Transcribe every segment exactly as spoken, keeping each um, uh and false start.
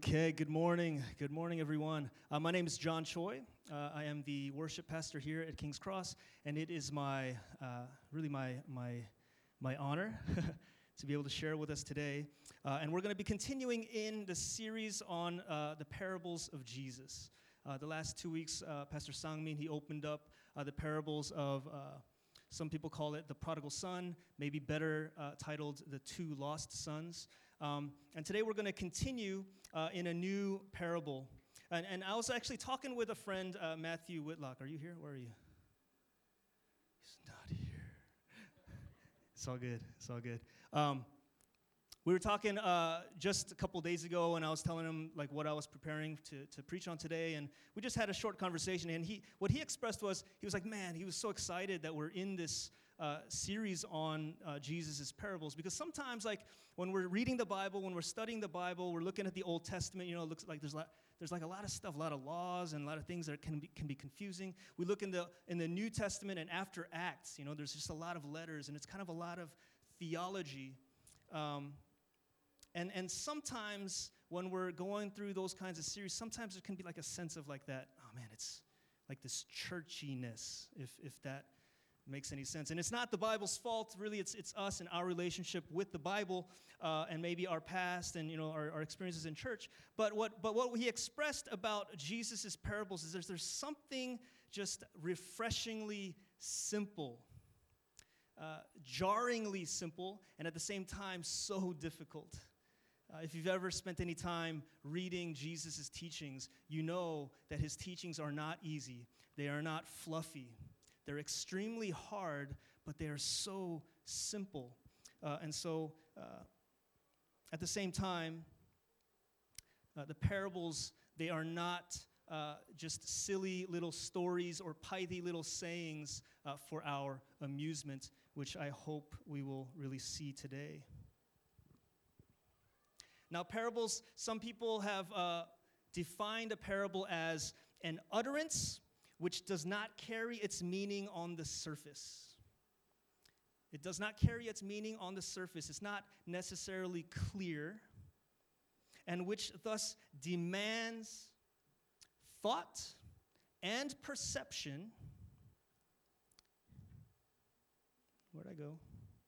Okay, good morning. Good morning, everyone. Uh, my name is John Choi. Uh, I am the worship pastor here at King's Cross, and it is my, uh, really my, my, my honor to be able to share with us today. Uh, and we're going to be continuing in the series on uh, the parables of Jesus. Uh, the last two weeks, uh, Pastor Sangmin, he opened up uh, the parables of, uh, some people call it the prodigal son, maybe better uh, titled the two lost sons. Um, and today we're going to continue uh, in a new parable. And, and I was actually talking with a friend, uh, Matthew Whitlock. Are you here? Where are you? He's not here. It's all good. It's all good. Um, we were talking uh, just a couple days ago, and I was telling him like what I was preparing to, to preach on today, and we just had a short conversation. And he, what he expressed was, he was like, man, he was so excited that we're in this Uh, series on uh, Jesus' parables, because sometimes, like, when we're reading the Bible, when we're studying the Bible, we're looking at the Old Testament, you know, it looks like there's a lot, there's like a lot of stuff, a lot of laws and a lot of things that can be, can be confusing. We look in the in the New Testament, and after Acts, you know, there's just a lot of letters, and it's kind of a lot of theology. Um, and and sometimes when we're going through those kinds of series, sometimes there can be like a sense of like that, oh man, it's like this churchiness, if if that makes any sense. And it's not the Bible's fault, really. It's it's us and our relationship with the Bible, uh, and maybe our past and, you know, our, our experiences in church. But what but what he expressed about Jesus' parables is there's, there's something just refreshingly simple, uh, jarringly simple, and at the same time so difficult. Uh, if you've ever spent any time reading Jesus' teachings, you know that his teachings are not easy. They are not fluffy. They're extremely hard, but they are so simple. Uh, and so, uh, at the same time, uh, the parables, they are not uh, just silly little stories or pithy little sayings uh, for our amusement, which I hope we will really see today. Now, parables, some people have uh, defined a parable as an utterance which does not carry its meaning on the surface. It does not carry its meaning on the surface. It's not necessarily clear, and which thus demands thought and perception. Where'd I go?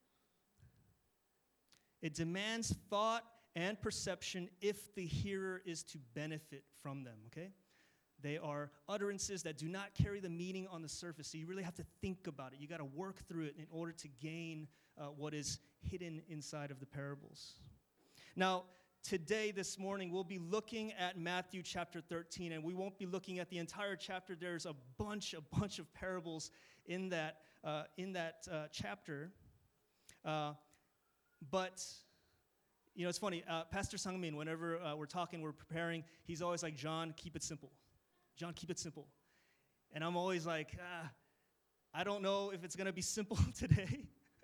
It demands thought and perception if the hearer is to benefit from them, okay? They are utterances that do not carry the meaning on the surface, so you really have to think about it. You got to work through it in order to gain uh, what is hidden inside of the parables. Now, today, this morning, we'll be looking at Matthew chapter thirteen, and we won't be looking at the entire chapter. There's a bunch, a bunch of parables in that uh, in that uh, chapter. Uh, but you know, it's funny. Uh, Pastor Sangmin, whenever uh, we're talking, we're preparing, he's always like, "John, keep it simple. John, keep it simple." And I'm always like, ah, I don't know if it's going to be simple today,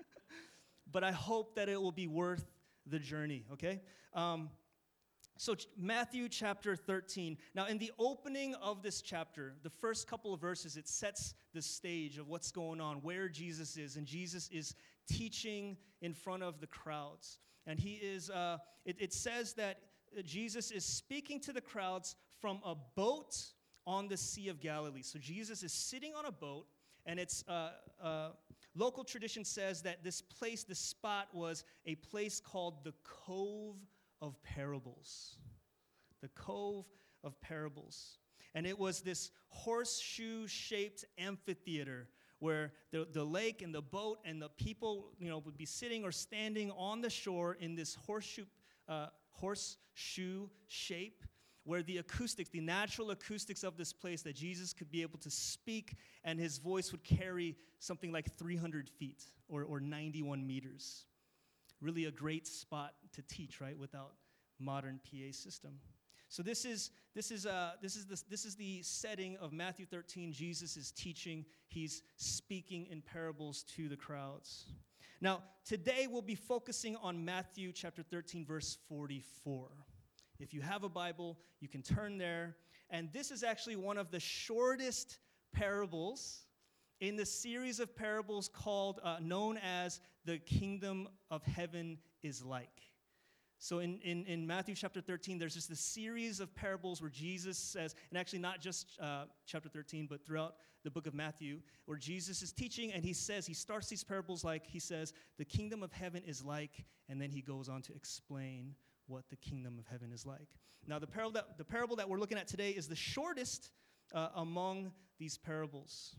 but I hope that it will be worth the journey, okay? Um, so ch- Matthew chapter thirteen. Now, in the opening of this chapter, the first couple of verses, it sets the stage of what's going on, where Jesus is, and Jesus is teaching in front of the crowds. And he is, uh, it, it says that Jesus is speaking to the crowds from a boat on the Sea of Galilee. So Jesus is sitting on a boat, and it's uh, uh, local tradition says that this place, this spot, was a place called the Cove of Parables. The Cove of Parables. And it was this horseshoe-shaped amphitheater where the, the lake and the boat and the people, you know, would be sitting or standing on the shore in this horseshoe, uh, horseshoe shape, where the acoustics, the natural acoustics of this place, that Jesus could be able to speak, and his voice would carry something like three hundred feet or, or ninety-one meters. Really a great spot to teach, right, without modern P A system. So this is this is uh this is the this is the setting of Matthew thirteen. Jesus is teaching. He's speaking in parables to the crowds. Now, today we'll be focusing on Matthew chapter thirteen, verse forty-four. If you have a Bible, you can turn there. And this is actually one of the shortest parables in the series of parables called, uh, known as the Kingdom of Heaven is Like. So in, in, in Matthew chapter thirteen, there's just a series of parables where Jesus says, and actually not just uh, chapter thirteen, but throughout the book of Matthew, where Jesus is teaching, and he says, he starts these parables like, he says, the kingdom of heaven is like, and then he goes on to explain what the kingdom of heaven is like. Now, the parable that, the parable that we're looking at today is the shortest uh, among these parables.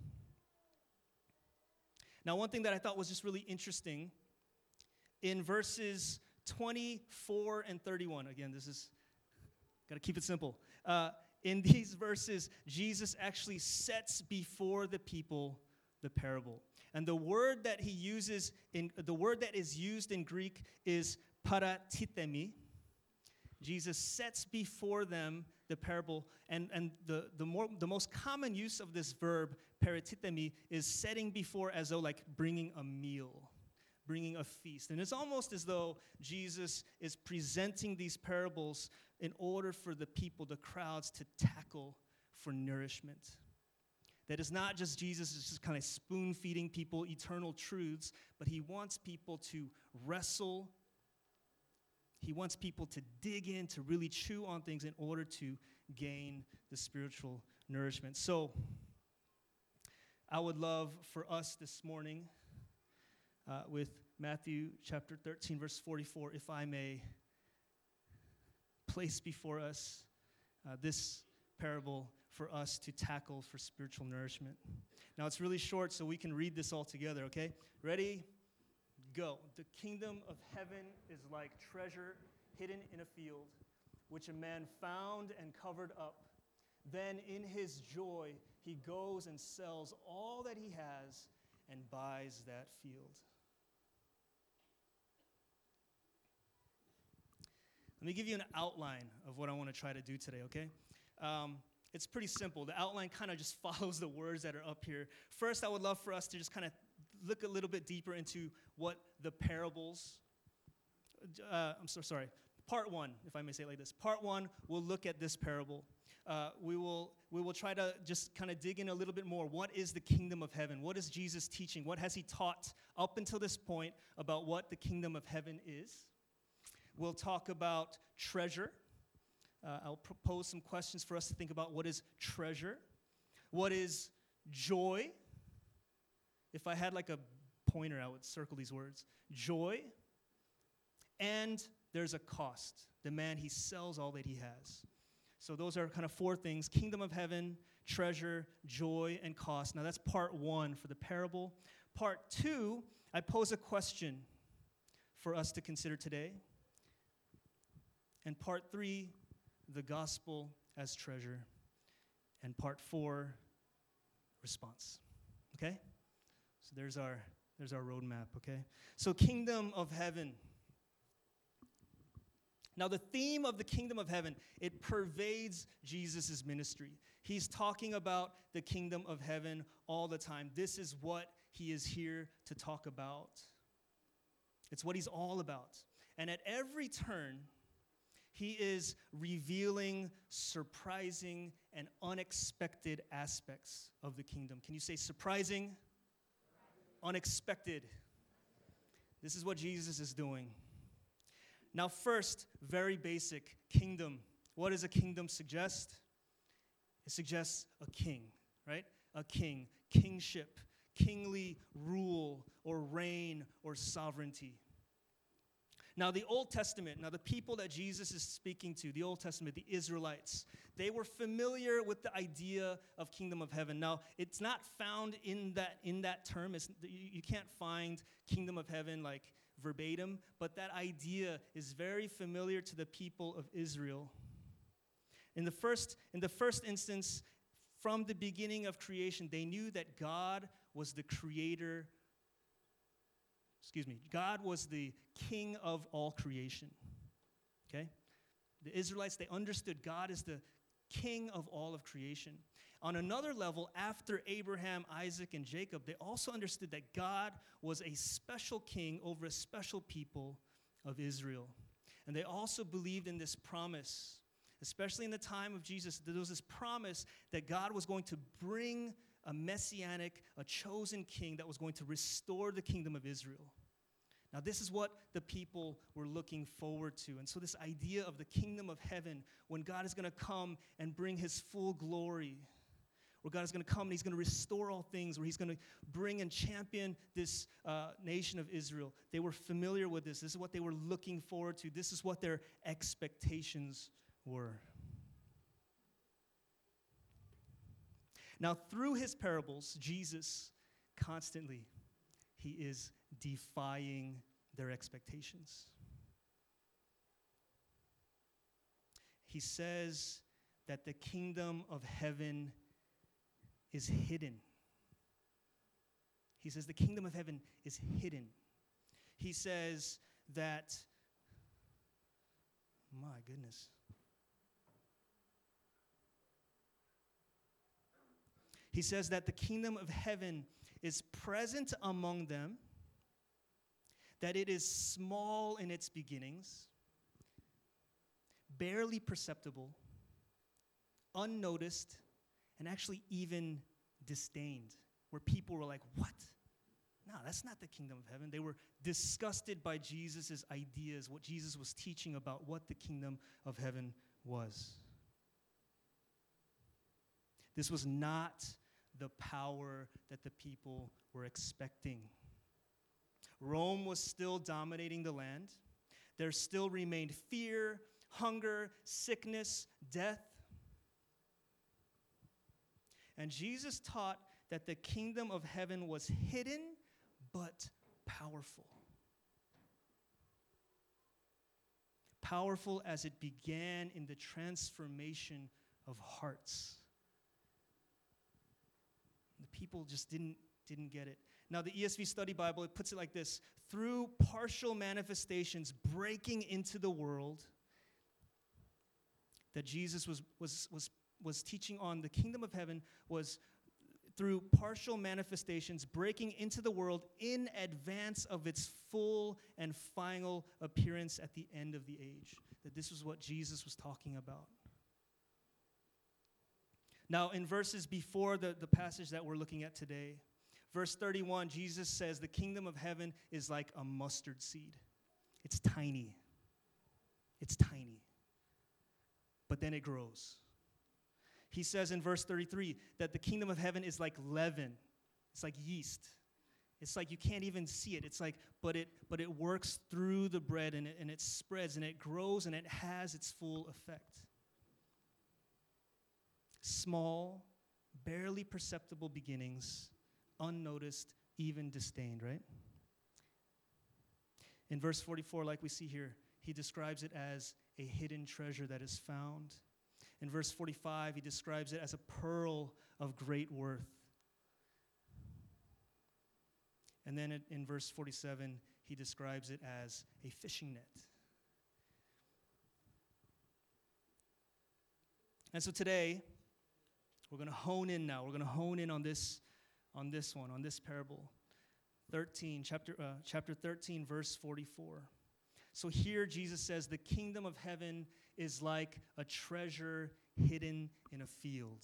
Now, one thing that I thought was just really interesting, in verses twenty-four and thirty-one, again, this is, got to keep it simple. Uh, in these verses, Jesus actually sets before the people the parable. And the word that he uses, in the word that is used in Greek is paratithemi. Jesus sets before them the parable, and, and the, the, more, the most common use of this verb, paratithemi, is setting before as though like bringing a meal, bringing a feast. And it's almost as though Jesus is presenting these parables in order for the people, the crowds, to tackle for nourishment. That is not just Jesus is just kind of spoon-feeding people eternal truths, but he wants people to wrestle. He wants people to dig in, to really chew on things in order to gain the spiritual nourishment. So I would love for us this morning uh, with Matthew chapter thirteen, verse forty-four, if I may place before us uh, this parable for us to tackle for spiritual nourishment. Now, it's really short, so we can read this all together, okay? Ready? Go. The kingdom of heaven is like treasure hidden in a field, which a man found and covered up. Then in his joy, he goes and sells all that he has and buys that field. Let me give you an outline of what I want to try to do today, okay? Um, it's pretty simple. The outline kind of just follows the words that are up here. First, I would love for us to just kind of look a little bit deeper into what the parables, uh, I'm so sorry, part one, if I may say it like this. Part one, we'll look at this parable. Uh, we will we will try to just kind of dig in a little bit more. What is the kingdom of heaven? What is Jesus teaching? What has he taught up until this point about what the kingdom of heaven is? We'll talk about treasure. Uh, I'll propose some questions for us to think about. What is treasure? What is joy? If I had like a pointer, I would circle these words. Joy. And there's a cost. The man, he sells all that he has. So those are kind of four things: kingdom of heaven, treasure, joy, and cost. Now that's part one for the parable. Part two, I pose a question for us to consider today. And part three, the gospel as treasure. And part four, response. Okay? So there's our there's our roadmap, okay? So kingdom of heaven. Now the theme of the kingdom of heaven, it pervades Jesus' ministry. He's talking about the kingdom of heaven all the time. This is what he is here to talk about. It's what he's all about. And at every turn, he is revealing surprising and unexpected aspects of the kingdom. Can you say surprising? Unexpected. This is what Jesus is doing. Now first, very basic, kingdom. What does a kingdom suggest? It suggests a king, right? A king, kingship, kingly rule or reign or sovereignty. Now the Old Testament, now the people that Jesus is speaking to, the Old Testament, the Israelites, they were familiar with the idea of kingdom of heaven. Now it's not found in that in that term. It's, you, you can't find kingdom of heaven like verbatim, but that idea is very familiar to the people of Israel. In the first in the first instance, from the beginning of creation, they knew that God was the creator. Excuse me, God was the king of all creation, okay? The Israelites, they understood God is the king of all of creation. On another level, after Abraham, Isaac, and Jacob, they also understood that God was a special king over a special people of Israel. And they also believed in this promise, especially in the time of Jesus. There was this promise that God was going to bring a messianic, a chosen king that was going to restore the kingdom of Israel. Now, this is what the people were looking forward to. And so this idea of the kingdom of heaven, when God is going to come and bring his full glory, where God is going to come and he's going to restore all things, where he's going to bring and champion this uh, nation of Israel. They were familiar with this. This is what they were looking forward to. This is what their expectations were. Now, through his parables, Jesus constantly, he is defying their expectations. He says that the kingdom of heaven is hidden. He says the kingdom of heaven is hidden. He says that, my goodness. He says that the kingdom of heaven is present among them, that it is small in its beginnings, barely perceptible, unnoticed, and actually even disdained, where people were like, what? No, that's not the kingdom of heaven. They were disgusted by Jesus' ideas, what Jesus was teaching about what the kingdom of heaven was. This was not the power that the people were expecting. Rome was still dominating the land. There still remained fear, hunger, sickness, death. And Jesus taught that the kingdom of heaven was hidden but powerful. Powerful as it began in the transformation of hearts. The people just didn't, didn't get it. Now, the E S V Study Bible, it puts it like this: through partial manifestations breaking into the world, that Jesus was, was, was, was teaching on the kingdom of heaven was through partial manifestations breaking into the world in advance of its full and final appearance at the end of the age. That this was what Jesus was talking about. Now, in verses before the, the passage that we're looking at today, verse thirty-one, Jesus says the kingdom of heaven is like a mustard seed. It's tiny. It's tiny. But then it grows. He says in verse thirty-three that the kingdom of heaven is like leaven. It's like yeast. It's like you can't even see it. It's like, but it but it works through the bread and it, and it spreads and it grows and it has its full effect. Small, barely perceptible beginnings, unnoticed, even disdained, right? In verse forty-four, like we see here, he describes it as a hidden treasure that is found. In verse forty-five, he describes it as a pearl of great worth. And then in, in verse forty-seven, he describes it as a fishing net. And so today, we're going to hone in now. We're going to hone in on this, on this one, on this parable. thirteen, chapter, uh, chapter thirteen, verse forty-four. So here Jesus says the kingdom of heaven is like a treasure hidden in a field.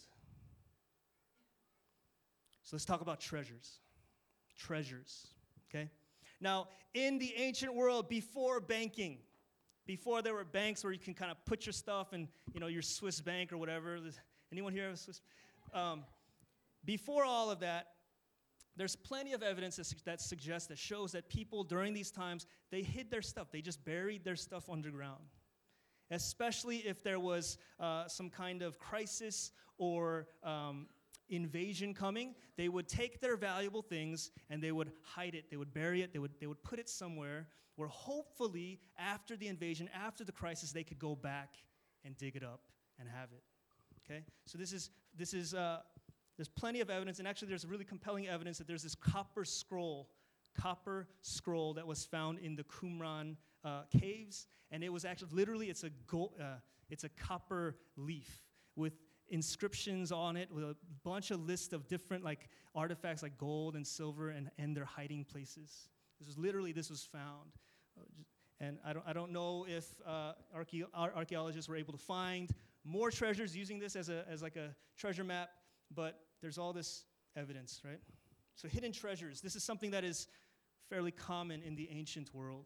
So let's talk about treasures. Treasures, okay? Now, in the ancient world, before banking, before there were banks where you can kind of put your stuff in, you know, your Swiss bank or whatever. Anyone here have a Swiss? Um, before all of that, there's plenty of evidence that, su- that suggests, that shows that people during these times, they hid their stuff. They just buried their stuff underground. Especially if there was uh, some kind of crisis or um, invasion coming, they would take their valuable things and they would hide it. They would bury it. They would, they would put it somewhere where hopefully after the invasion, after the crisis, they could go back and dig it up and have it. Okay? So this is, this is uh, there's plenty of evidence, and actually there's really compelling evidence that there's this copper scroll, copper scroll that was found in the Qumran uh, caves, and it was actually, literally, it's a gold, uh, it's a copper leaf with inscriptions on it, with a bunch of lists of different like artifacts like gold and silver and, and their hiding places. This was literally, this was found. Uh, and I don't, I don't know if uh, archae- archaeologists were able to find more treasures using this as a as like a treasure map, but there's all this evidence, right? So hidden treasures, this is something that is fairly common in the ancient world.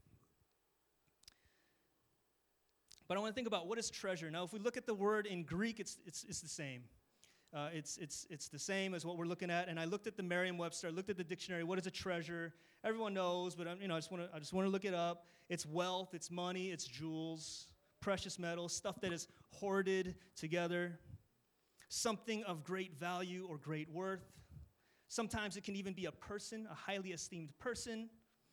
But I want to think about what is treasure. Now, if we look at the word in Greek, it's it's, it's the same. Uh, it's it's it's the same as what we're looking at. And I looked at the Merriam-Webster. I looked at the dictionary. What is a treasure? Everyone knows, but I'm, you know, I just want to I just want to look it up. It's wealth. It's money. It's jewels, precious metals, stuff that is hoarded together, something of great value or great worth. Sometimes it can even be a person, a highly esteemed person,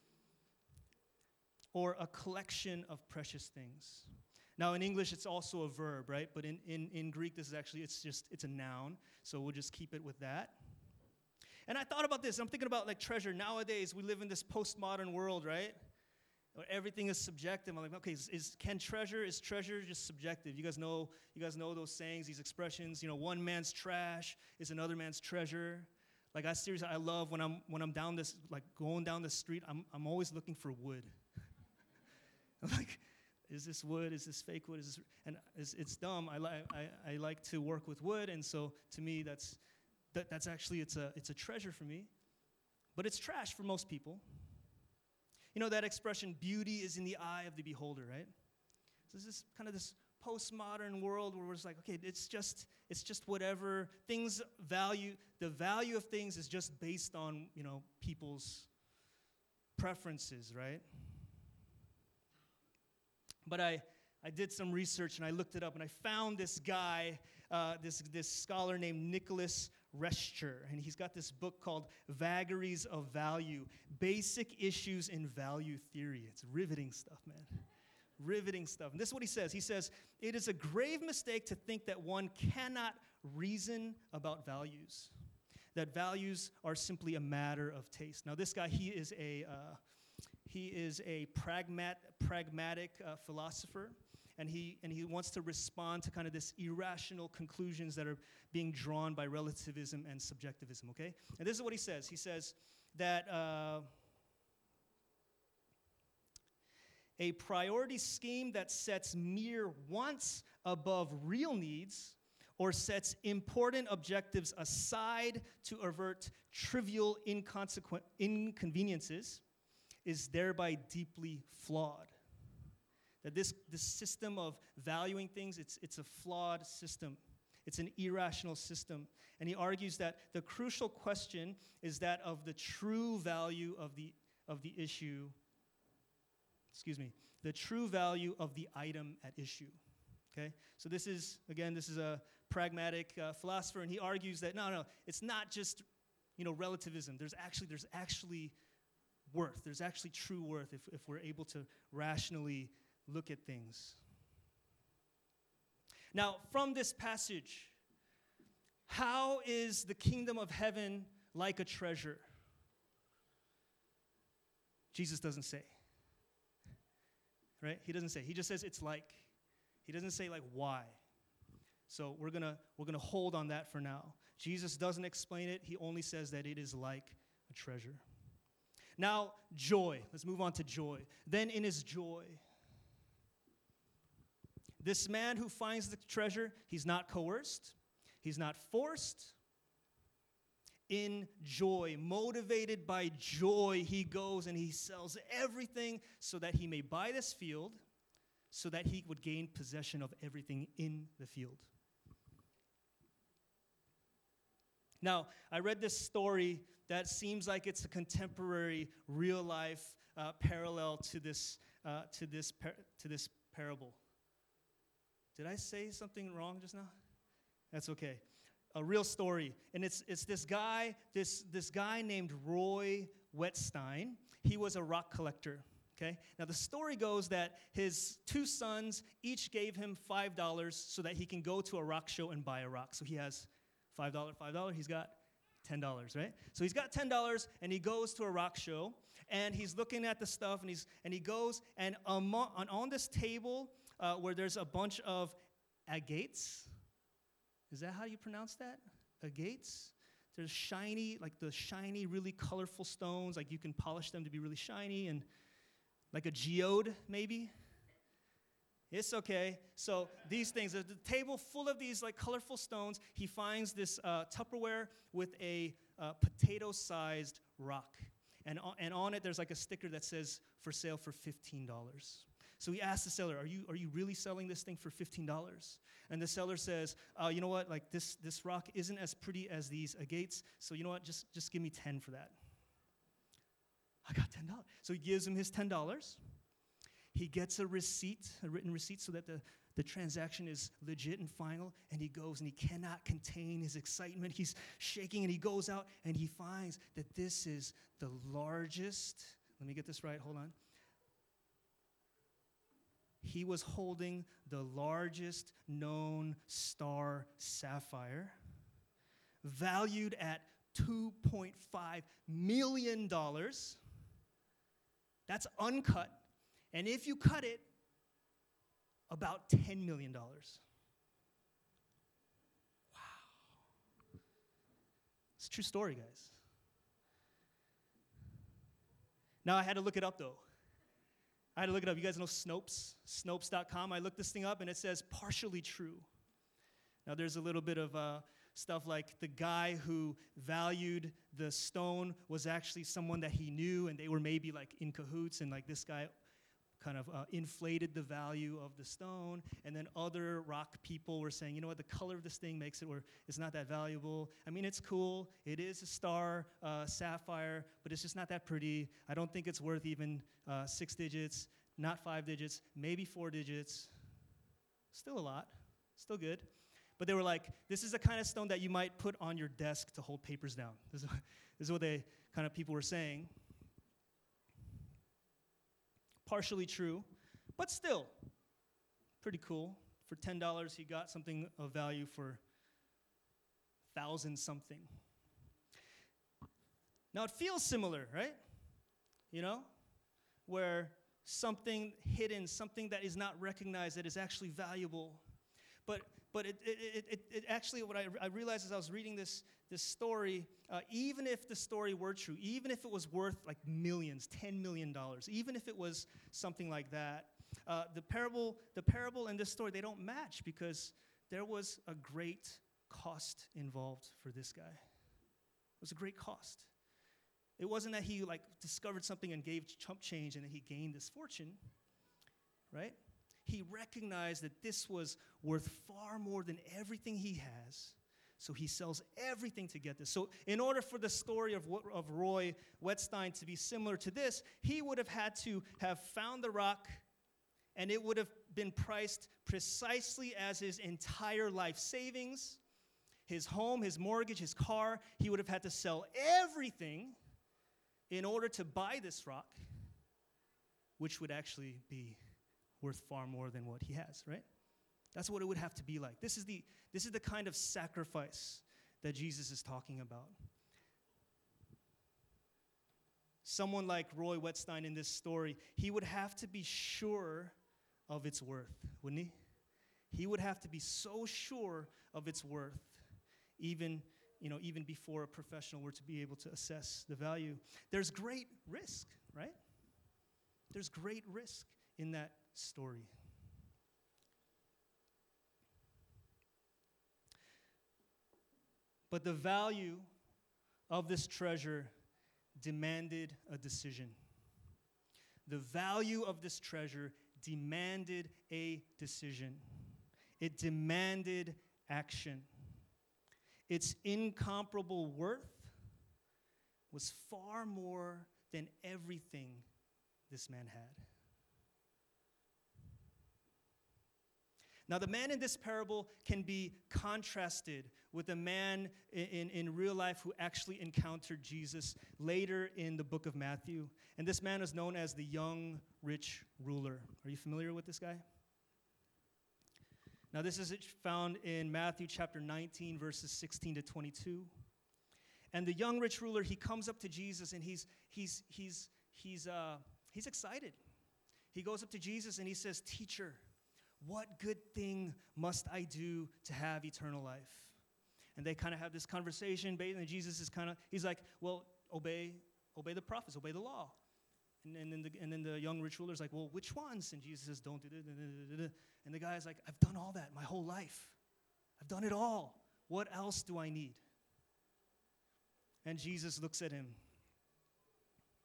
or a collection of precious things. Now, in English, it's also a verb, right? But in, in, in Greek, this is actually, it's just, it's a noun. So we'll just keep it with that. And I thought about this. I'm thinking about, like, treasure. Nowadays, we live in this postmodern world, right? Where everything is subjective. I'm like, okay, is, is can treasure, is treasure just subjective? You guys know, you guys know those sayings, these expressions. You know, one man's trash is another man's treasure. Like, I seriously, I love when I'm when I'm down this, like, going down the street, I'm I'm always looking for wood. I'm like, is this wood? Is this fake wood? Is this, and it's, it's dumb. I, li- I I like to work with wood, and so to me, that's that, that's actually it's a it's a treasure for me. But it's trash for most people. You know that expression, beauty is in the eye of the beholder, right? So this is kind of this postmodern world where we're just like, okay, it's just it's just whatever things value. The value of things is just based on, you know, people's preferences, right? But I, I did some research, and I looked it up, and I found this guy, uh, this, this scholar named Nicholas Rescher, and he's got this book called Vagaries of Value, Basic Issues in Value Theory. It's riveting stuff, man. Riveting stuff. And this is what he says. He says, it is a grave mistake to think that one cannot reason about values, that values are simply a matter of taste. Now, this guy, he is a... Uh, He is a pragmat, pragmatic uh, philosopher, and he and he wants to respond to kind of this irrational conclusions that are being drawn by relativism and subjectivism, okay? And this is what he says. He says that uh, a priority scheme that sets mere wants above real needs or sets important objectives aside to avert trivial inconsequent inconveniences is thereby deeply flawed. That this, this system of valuing things, it's, it's a flawed system. It's an irrational system. And he argues that the crucial question is that of the true value of the, of the issue, excuse me, the true value of the item at issue, okay? So this is, again, this is a pragmatic uh, philosopher, and he argues that, no, no, it's not just, you know, relativism. There's actually, there's actually worth. There's actually true worth if, if we're able to rationally look at things. Now, from this passage, how is the kingdom of heaven like a treasure? Jesus doesn't say. Right? He doesn't say. He just says it's like. He doesn't say like why. So we're gonna we're gonna hold on that for now. Jesus doesn't explain it. He only says that it is like a treasure. Now, joy. Let's move on to joy. Then in his joy, this man who finds the treasure, he's not coerced. He's not forced. In joy, motivated by joy, he goes and he sells everything so that he may buy this field, so that he would gain possession of everything in the field. Now, I read this story that seems like it's a contemporary, real-life uh, parallel to this uh, to this par- to this parable. Did I say something wrong just now? That's okay. A real story, and it's it's this guy this this guy named Roy Wetstein. He was a rock collector. Okay. Now the story goes that his two sons each gave him five dollars so that he can go to a rock show and buy a rock. So he has five dollars, five dollars. He's got ten dollars, right? So he's got ten dollars, and he goes to a rock show, and he's looking at the stuff, and he's and he goes, and um, on, on this table uh, where there's a bunch of agates, is that how you pronounce that? Agates? There's shiny, like the shiny, really colorful stones, like you can polish them to be really shiny, and like a geode, maybe? It's okay. So these things, there's a table full of these like colorful stones. He finds this uh, Tupperware with a uh, potato-sized rock. And, on, and on it, there's like a sticker that says, for sale for fifteen dollars. So he asked the seller, are you, are you really selling this thing for fifteen dollars? And the seller says, uh, you know what, like this, this rock isn't as pretty as these agates, so you know what, just, just give me ten for that. I got ten dollars. So he gives him his ten dollars. He gets a receipt, a written receipt, so that the, the transaction is legit and final, and he goes and he cannot contain his excitement. He's shaking, and he goes out, and he finds that this is the largest, let me get this right, hold on. He was holding the largest known star sapphire, valued at two point five million dollars. That's uncut. And if you cut it, about ten million dollars. Wow. It's a true story, guys. Now, I had to look it up, though. I had to look it up. You guys know Snopes, Snopes dot com. I looked this thing up, and it says partially true. Now, there's a little bit of uh, stuff like the guy who valued the stone was actually someone that he knew, and they were maybe like in cahoots, and like this guy kind of uh, inflated the value of the stone. And then other rock people were saying, you know what, the color of this thing makes it where it's not that valuable. I mean, it's cool. It is a star uh, sapphire, but it's just not that pretty. I don't think it's worth even uh, six digits, not five digits, maybe four digits. Still a lot. Still good. But they were like, this is the kind of stone that you might put on your desk to hold papers down. This is, this is what they kind of people were saying. Partially true, but still pretty cool. For ten dollars, he got something of value for thousand something. Now, it feels similar, right? You know, where something hidden, something that is not recognized, that is actually valuable. But but it it it, it actually, what I, I realized as I was reading this this story, uh, even if the story were true, even if it was worth like millions, ten million dollars, even if it was something like that, uh, the parable the parable and this story, they don't match because there was a great cost involved for this guy. It was a great cost. It wasn't that he like discovered something and gave chump change and then he gained this fortune, right? He recognized that this was worth far more than everything he has, so he sells everything to get this. So in order for the story of, of Roy Wetstein to be similar to this, he would have had to have found the rock, and it would have been priced precisely as his entire life savings, his home, his mortgage, his car. He would have had to sell everything in order to buy this rock, which would actually be worth far more than what he has, right? That's what it would have to be like. This is the, this is the kind of sacrifice that Jesus is talking about. Someone like Roy Wetstein in this story, he would have to be sure of its worth, wouldn't he? He would have to be so sure of its worth, even, you know, even before a professional were to be able to assess the value. There's great risk, right? There's great risk in that story. But the value of this treasure demanded a decision. The value of this treasure demanded a decision. It demanded action. Its incomparable worth was far more than everything this man had. Now, the man in this parable can be contrasted with a man in, in, in real life who actually encountered Jesus later in the book of Matthew. And this man is known as the young rich ruler. Are you familiar with this guy? Now, this is found in Matthew chapter nineteen, verses sixteen to twenty-two. And the young rich ruler, he comes up to Jesus, and he's, he's, he's, he's, uh, he's excited. He goes up to Jesus, and he says, "Teacher, what good thing must I do to have eternal life?" And they kind of have this conversation, and Jesus is kind of, he's like, well, obey obey the prophets, obey the law. And, and, then the, and then the young rich ruler's like, well, which ones? And Jesus says, don't do that. And the guy's like, I've done all that my whole life. I've done it all. What else do I need? And Jesus looks at him,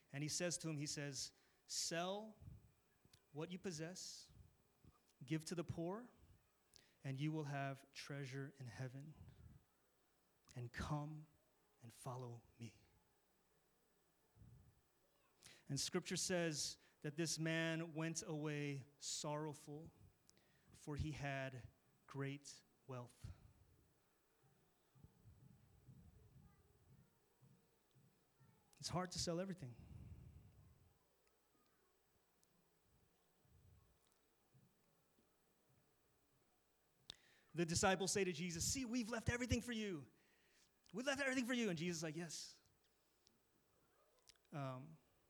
And he says to him, he says, sell what you possess, give to the poor, and you will have treasure in heaven. And come and follow me. And scripture says that this man went away sorrowful, for he had great wealth. It's hard to sell everything. The disciples say to Jesus, see, we've left everything for you. We've left everything for you. And Jesus is like, yes. Um,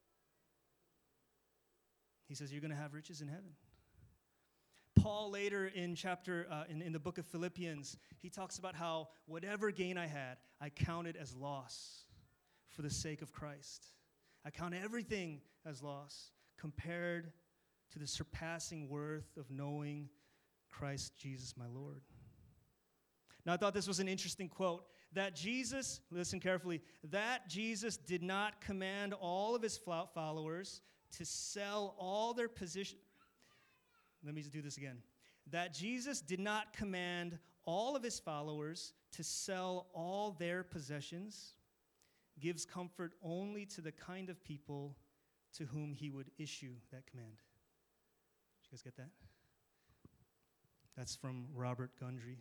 he says, you're going to have riches in heaven. Paul later in chapter, uh, in, in the book of Philippians, he talks about how whatever gain I had, I counted as loss for the sake of Christ. I count everything as loss compared to the surpassing worth of knowing Christ Jesus my Lord. Now, I thought this was an interesting quote, that Jesus, listen carefully, that Jesus did not command all of his followers to sell all their position. Let me just do this again. That Jesus did not command all of his followers to sell all their possessions gives comfort only to the kind of people to whom he would issue that command. Did you guys get that? That's from Robert Gundry.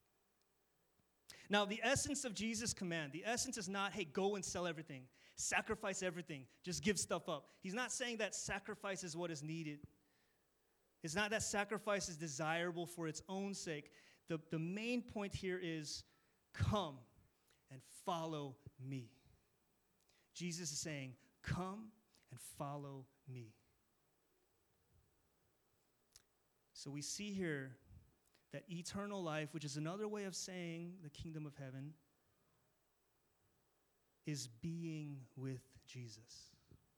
Now, the essence of Jesus' command, the essence is not, hey, go and sell everything, sacrifice everything, just give stuff up. He's not saying that sacrifice is what is needed. It's not that sacrifice is desirable for its own sake. The, the main point here is, come and follow me. Jesus is saying, come and follow me. So we see here that eternal life, which is another way of saying the kingdom of heaven, is being with Jesus.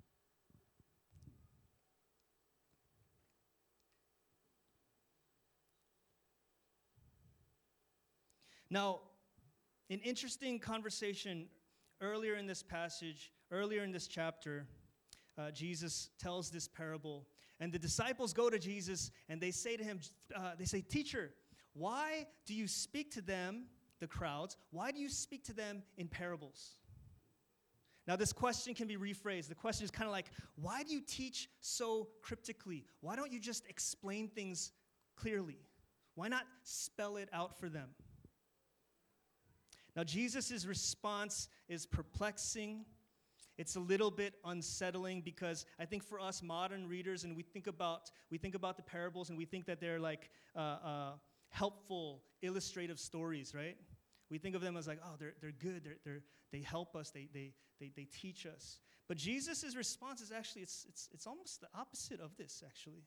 Now, an interesting conversation earlier in this passage, earlier in this chapter, uh, Jesus tells this parable. And the disciples go to Jesus and they say to him, uh, they say, teacher, why do you speak to them, the crowds, why do you speak to them in parables? Now this question can be rephrased. The question is kind of like, why do you teach so cryptically? Why don't you just explain things clearly? Why not spell it out for them? Now Jesus' response is perplexing. It's a little bit unsettling because I think for us modern readers, and we think about we think about the parables and we think that they're like uh, uh, helpful, illustrative stories, right? We think of them as like, oh, they're they're good, they're, they're they help us, they they they they teach us. But Jesus' response is actually it's it's it's almost the opposite of this, actually.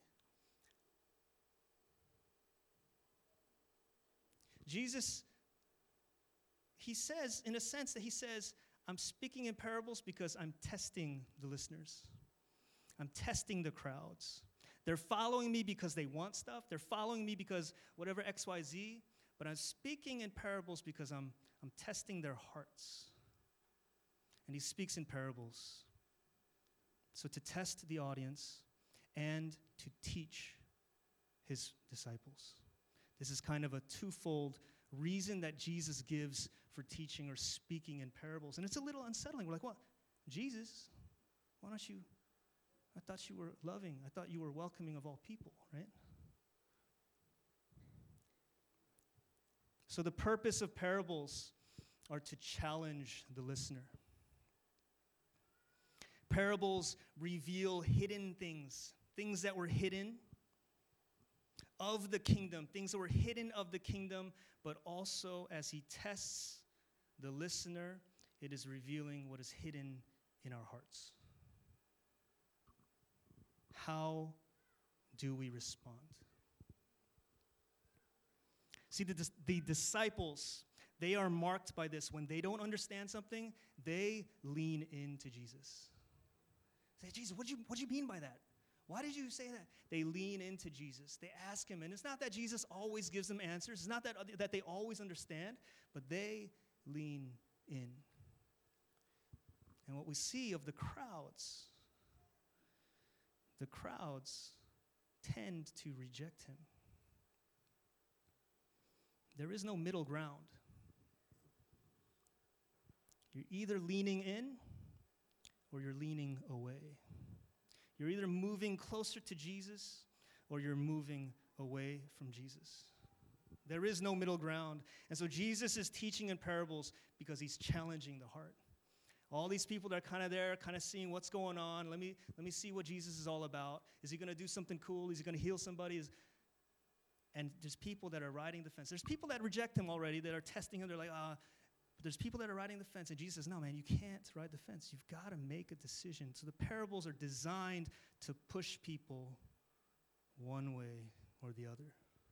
Jesus, he says, in a sense, that he says, I'm speaking in parables because I'm testing the listeners. I'm testing the crowds. They're following me because they want stuff. They're following me because whatever X, Y, Z. But I'm speaking in parables because I'm, I'm testing their hearts. And he speaks in parables. So to test the audience and to teach his disciples. This is kind of a twofold reason that Jesus gives for teaching or speaking in parables. And it's a little unsettling. We're like, what? Jesus, why don't you? I thought you were loving. I thought you were welcoming of all people, right? So the purpose of parables are to challenge the listener. Parables reveal hidden things, things that were hidden of the kingdom, things that were hidden of the kingdom, but also as he tests the listener, it is revealing what is hidden in our hearts. How do we respond? See, the, the disciples, they are marked by this. When they don't understand something, they lean into Jesus. Say, Jesus, what do you, what do you mean by that? Why did you say that? They lean into Jesus. They ask him. And it's not that Jesus always gives them answers. It's not that, that they always understand, but they lean in. And what we see of the crowds the crowds tend to reject him. There is no middle ground. You're either leaning in or you're leaning away. You're either moving closer to Jesus or you're moving away from Jesus. There is no middle ground. And so Jesus is teaching in parables because he's challenging the heart. All these people that are kind of there, kind of seeing what's going on. Let me, let me see what Jesus is all about. Is he going to do something cool? Is he going to heal somebody? Is, and there's people that are riding the fence. There's people that reject him already, that are testing him. They're like, ah. But there's people that are riding the fence. And Jesus says, no, man, you can't ride the fence. You've got to make a decision. So the parables are designed to push people one way or the other.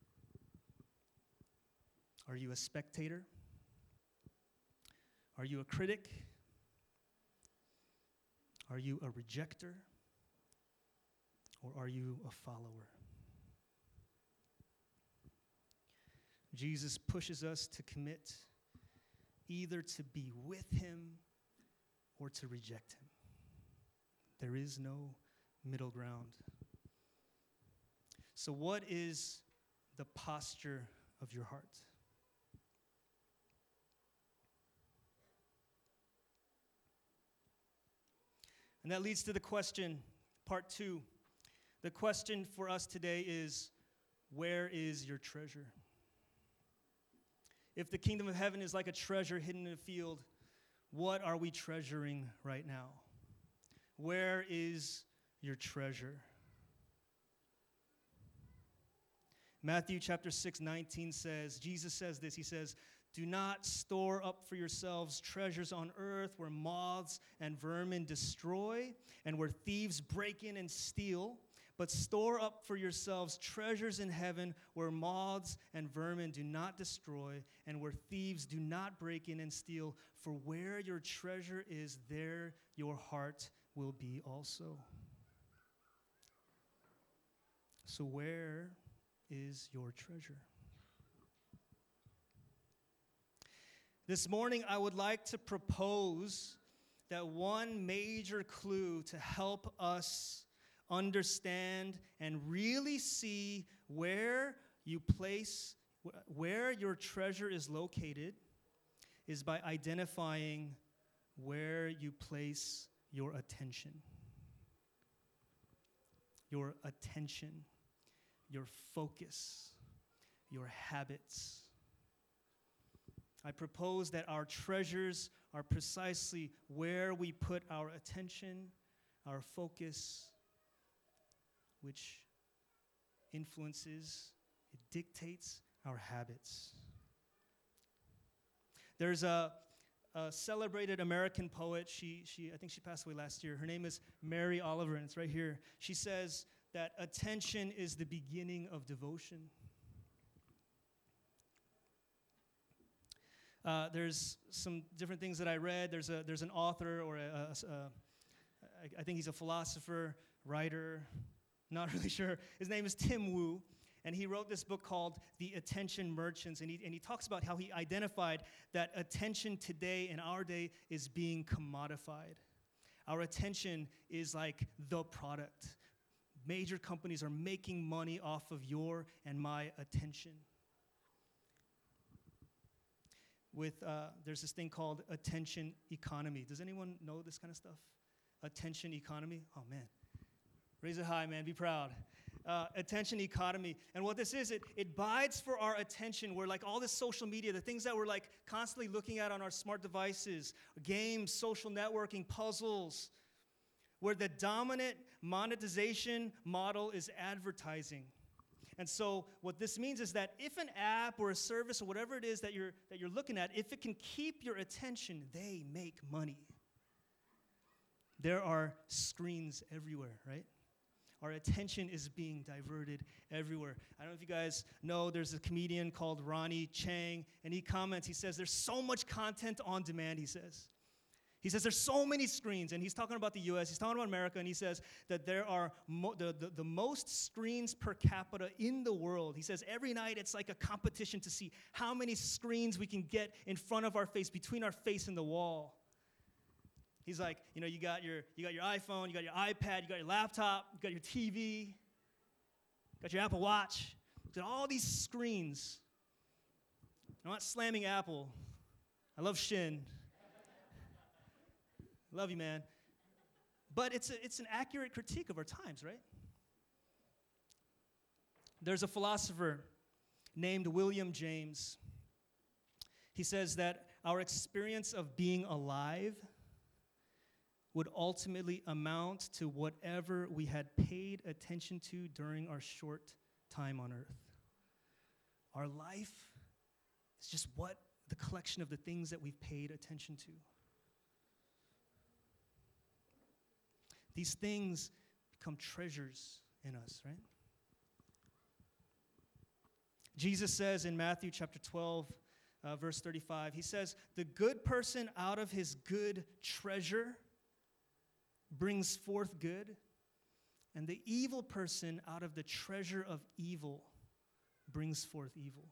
Are you a spectator? Are you a critic? Are you a rejecter? Or are you a follower? Jesus pushes us to commit either to be with him or to reject him. There is no middle ground. So what is the posture of your heart? And that leads to the question, part two. The question for us today is, where is your treasure? If the kingdom of heaven is like a treasure hidden in a field, what are we treasuring right now? Where is your treasure? Matthew chapter six, nineteen says, Jesus says this, he says, do not store up for yourselves treasures on earth where moths and vermin destroy and where thieves break in and steal, but store up for yourselves treasures in heaven where moths and vermin do not destroy and where thieves do not break in and steal. For where your treasure is, there your heart will be also. So where is your treasure? This morning, I would like to propose that one major clue to help us understand and really see where you place, where your treasure is located, is by identifying where you place your attention. Your attention, your focus, your habits. I propose that our treasures are precisely where we put our attention, our focus, which influences, it dictates our habits. There's a, a celebrated American poet. She, she, I think she passed away last year. Her name is Mary Oliver, and it's right here. She says that attention is the beginning of devotion. Uh, there's some different things that I read. There's a there's an author, or a, a, a, I, I think he's a philosopher, writer, not really sure. His name is Tim Wu, and he wrote this book called The Attention Merchants, and he, and he talks about how he identified that attention today, in our day, is being commodified. Our attention is like the product. Major companies are making money off of your and my attention. With uh, there's this thing called attention economy. Does anyone know this kind of stuff? Attention economy? Oh, man. Raise it high, man. Be proud. Uh, attention economy. And what this is, it, it bides for our attention. We're like all this social media, the things that we're like constantly looking at on our smart devices, games, social networking, puzzles, where the dominant monetization model is advertising. And so what this means is that if an app or a service or whatever it is that you're that you're looking at, if it can keep your attention, they make money. There are screens everywhere, right? Our attention is being diverted everywhere. I don't know if you guys know, there's a comedian called Ronnie Chang, and he comments, he says, there's so much content on demand, he says. He says there's so many screens, and he's talking about the U S, he's talking about America, and he says that there are mo- the, the, the most screens per capita in the world. He says every night it's like a competition to see how many screens we can get in front of our face, between our face and the wall. He's like, you know, you got your you got your iPhone, you got your iPad, you got your laptop, you got your T V, you got your Apple Watch, you got all these screens. I'm not slamming Apple. I love Shin. Love you, man. But it's a, it's an accurate critique of our times, right? There's a philosopher named William James. He says that our experience of being alive would ultimately amount to whatever we had paid attention to during our short time on earth. Our life is just what the collection of the things that we've paid attention to. These things become treasures in us, right? Jesus says in Matthew chapter twelve, uh, verse thirty-five, he says, the good person out of his good treasure brings forth good, and the evil person out of the treasure of evil brings forth evil.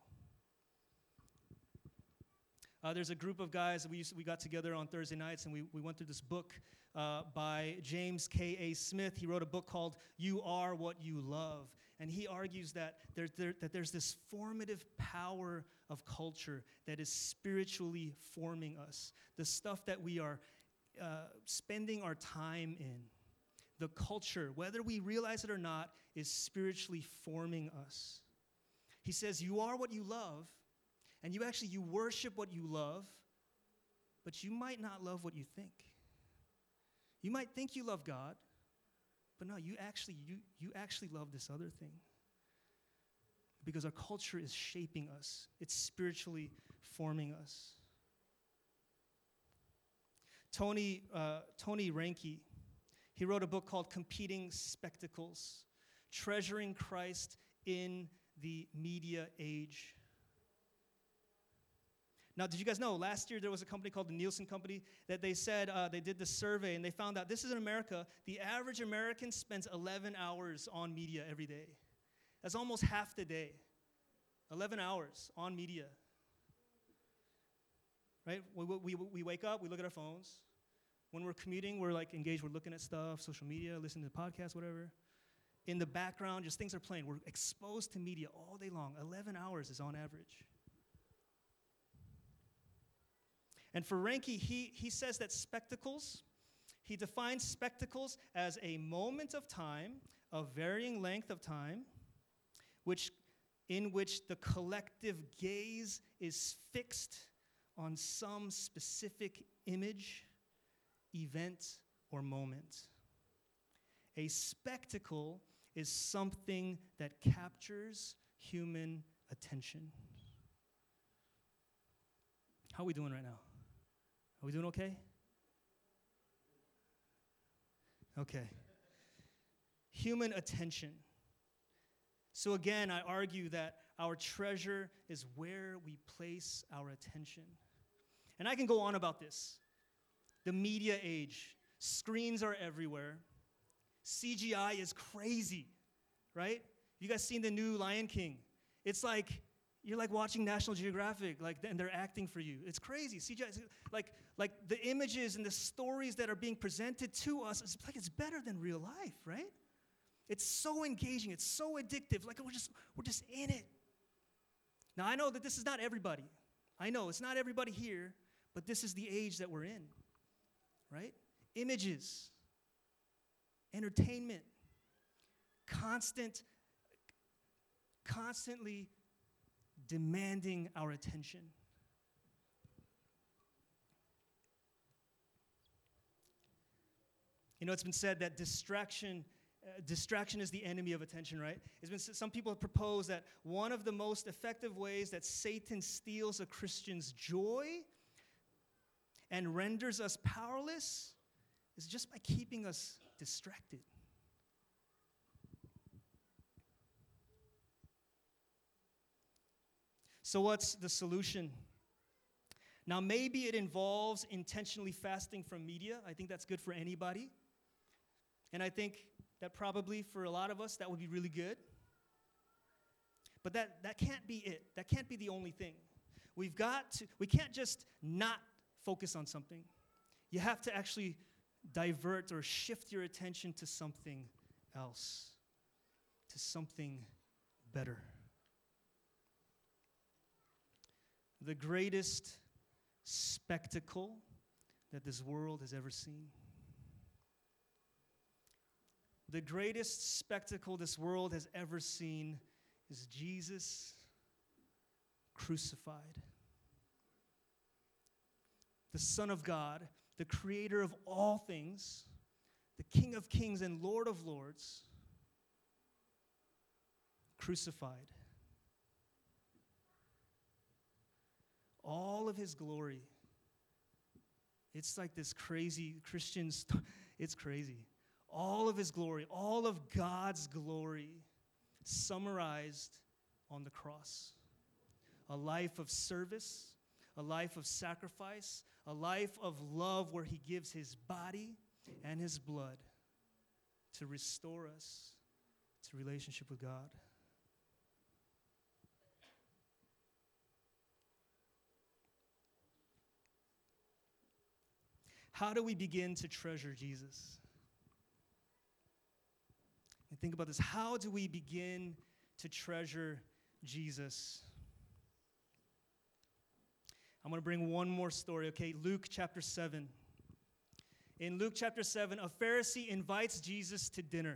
Uh, there's a group of guys that we used to, we got together on Thursday nights, and we, we went through this book uh, by James K A Smith. He wrote a book called You Are What You Love, and he argues that, there, there, that there's this formative power of culture that is spiritually forming us. The stuff that we are uh, spending our time in, the culture, whether we realize it or not, is spiritually forming us. He says, you are what you love, and you actually, you worship what you love, but you might not love what you think. You might think you love God, but no, you actually, you, you actually love this other thing. Because our culture is shaping us. It's spiritually forming us. Tony, uh, Tony Reinke, he wrote a book called Competing Spectacles, Treasuring Christ in the Media Age. Now, did you guys know, last year there was a company called the Nielsen Company that they said, uh, they did this survey and they found out, this is in America, the average American spends eleven hours on media every day. That's almost half the day. eleven hours on media. Right? We, we, we wake up, we look at our phones. When we're commuting, we're like engaged, we're looking at stuff, social media, listening to podcasts, whatever. In the background, just things are playing. We're exposed to media all day long. eleven hours is on average. And for Reinke, he, he says that spectacles, he defines spectacles as a moment of time, of varying length of time, which, in which the collective gaze is fixed on some specific image, event, or moment. A spectacle is something that captures human attention. How are we doing right now? Are we doing okay? Okay. Human attention. So again, I argue that our treasure is where we place our attention. And I can go on about this. The media age. Screens are everywhere. C G I is crazy, right? You guys seen the new Lion King? It's like, you're like watching National Geographic, like, and they're acting for you. It's crazy. C G I, is, like, like the images and the stories that are being presented to us, it's like it's better than real life, right? It's so engaging. It's so addictive. Like we're just, we're just in it. Now, I know that this is not everybody. I know it's not everybody here, but this is the age that we're in, right? Images, entertainment, constant, constantly demanding our attention. You know, it's been said that distraction, uh, distraction is the enemy of attention, right? It's been some people have proposed that one of the most effective ways that Satan steals a Christian's joy and renders us powerless is just by keeping us distracted. So what's the solution? Now, maybe it involves intentionally fasting from media. I think that's good for anybody. And I think that probably for a lot of us, that would be really good. But that, that can't be it. That can't be the only thing. We've got to, we can't just not focus on something. You have to actually divert or shift your attention to something else, to something better. The greatest spectacle that this world has ever seen. The greatest spectacle this world has ever seen is Jesus crucified. The Son of God, the creator of all things, the King of kings and Lord of lords, crucified. All of his glory. It's like this crazy Christian, st- it's crazy. All of his glory, all of God's glory summarized on the cross. A life of service, a life of sacrifice, a life of love where he gives his body and his blood to restore us to relationship with God. How do we begin to treasure Jesus? And think about this. How do we begin to treasure Jesus? I'm going to bring one more story, okay? Luke chapter seven. In Luke chapter seven, a Pharisee invites Jesus to dinner.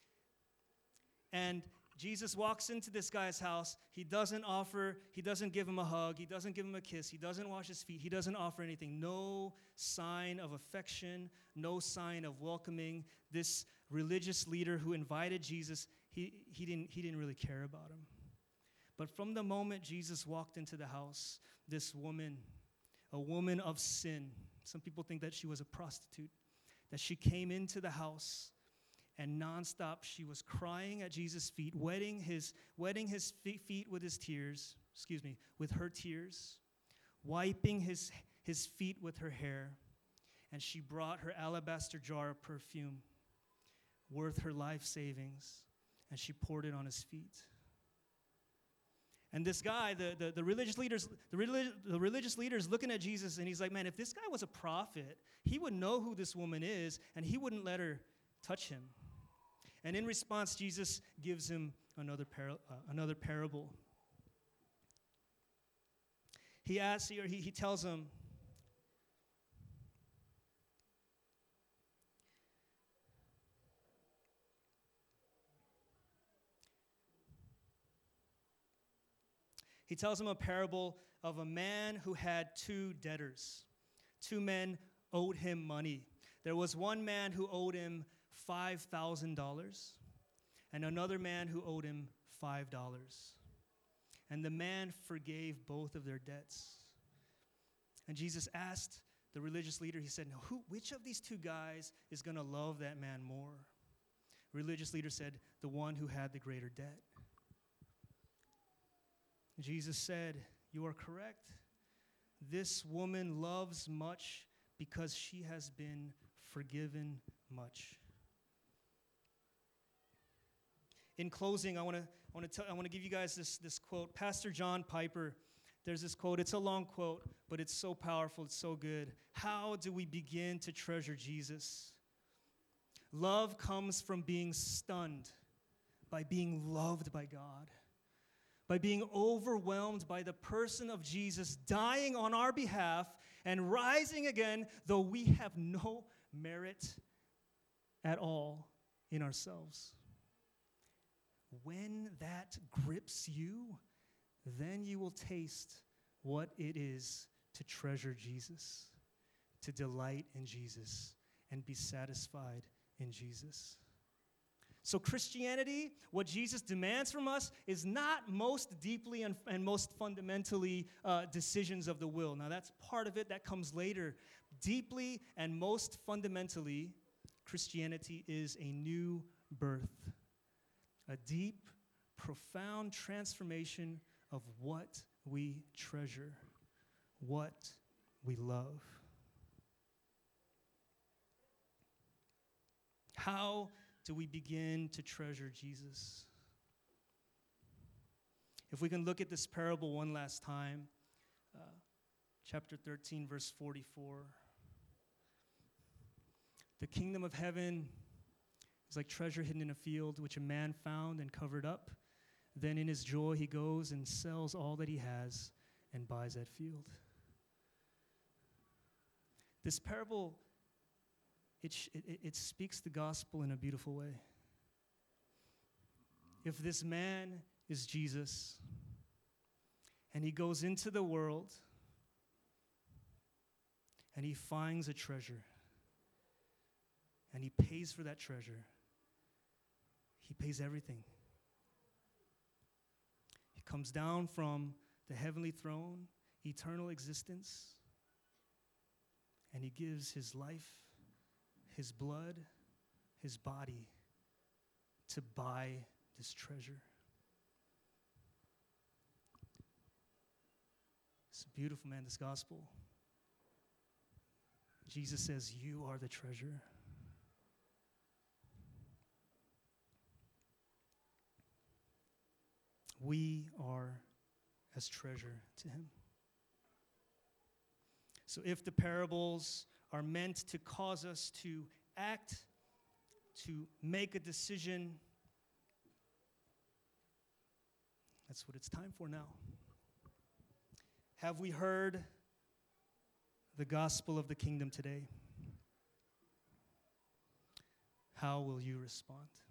And Jesus walks into this guy's house. He doesn't offer, he doesn't give him a hug. He doesn't give him a kiss. He doesn't wash his feet. He doesn't offer anything. No sign of affection, no sign of welcoming. This religious leader who invited Jesus, he, he, didn't, he didn't really care about him. But from the moment Jesus walked into the house, this woman, a woman of sin, some people think that she was a prostitute, that she came into the house and nonstop she was crying at Jesus' feet, wetting his, wetting his feet with his tears, excuse me, with her tears, wiping his, his feet with her hair, and she brought her alabaster jar of perfume worth her life savings, and she poured it on his feet. And this guy, the, the, the religious leaders, the, relig- the religious leaders looking at Jesus, and he's like, man, if this guy was a prophet, he would know who this woman is, and he wouldn't let her touch him. And in response, Jesus gives him another, par- uh, another parable. He asks, or he, he tells him, He tells him a parable of a man who had two debtors. Two men owed him money. There was one man who owed him five thousand dollars and another man who owed him five dollars. And the man forgave both of their debts. And Jesus asked the religious leader, he said, now, who, which of these two guys is going to love that man more? Religious leader said, the one who had the greater debt. Jesus said, you are correct. This woman loves much because she has been forgiven much. In closing, I want to I want to I want to give you guys this, this quote. Pastor John Piper, there's this quote. It's a long quote, but it's so powerful. It's so good. How do we begin to treasure Jesus? Love comes from being stunned by being loved by God, by being overwhelmed by the person of Jesus dying on our behalf and rising again, though we have no merit at all in ourselves. When that grips you, then you will taste what it is to treasure Jesus, to delight in Jesus, and be satisfied in Jesus. So Christianity, what Jesus demands from us, is not most deeply and, and most fundamentally uh, decisions of the will. Now that's part of it, that comes later. Deeply and most fundamentally, Christianity is a new birth. A deep, profound transformation of what we treasure, what we love. How do we begin to treasure Jesus? If we can look at this parable one last time, uh, chapter thirteen, verse forty-four. The kingdom of heaven is like treasure hidden in a field, which a man found and covered up. Then in his joy he goes and sells all that he has and buys that field. This parable, it, sh- it, it speaks the gospel in a beautiful way. If this man is Jesus, and he goes into the world, and he finds a treasure, and he pays for that treasure, he pays everything. He comes down from the heavenly throne, eternal existence, and he gives his life, his blood, his body to buy this treasure. It's beautiful, man, this gospel. Jesus says, you are the treasure. We are as treasure to him. So if the parables are meant to cause us to act, to make a decision, that's what it's time for now. Have we heard the gospel of the kingdom today? How will you respond?